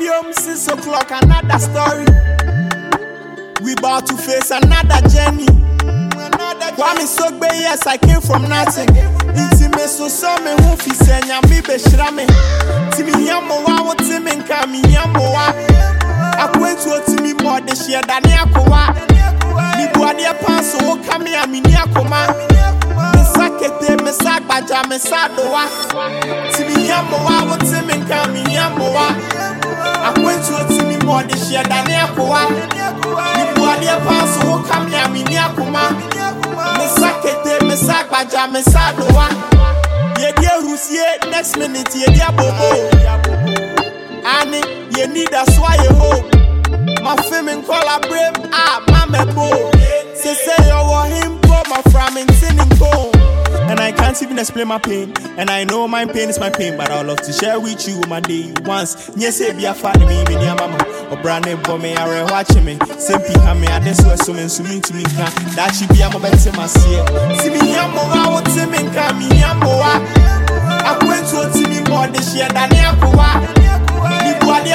home 6 o'clock, another story. We about to face another journey. Kwame Sogbe, yes, I came from nothing. Intime so me who fi senya mi be shrame. Timi yamo wa wo timi nka mi yamo wa. Akwentu otimi more de share dani akowa. Mi buade panso wo kame a mi ni akoma. Me sakete me sagbaja me sadowa. Timi yamo wa wo timi nka mi yamo wa. Akwentu otimi more de share dani akowa. Mi buade panso wo kame a mi ni akoma. Me sakete me sagbaja me sadowa. Ye dia rusie next minute ye dia bobo. Ani ye need a sway hope. My film in collaborate mama bo. Say you him go my from in go. And I can't even explain my pain. And I know my pain is my pain, but I would love to share with you my day once. Yes, be a fan me, me dear mama. Or brand name for me, I watching me. Simply come me, I just was so mean to me. That she be a mobile to my see. See me, Yamo, I would see me, come me, Yamo. I went to a Timmy more this year than Yakoa.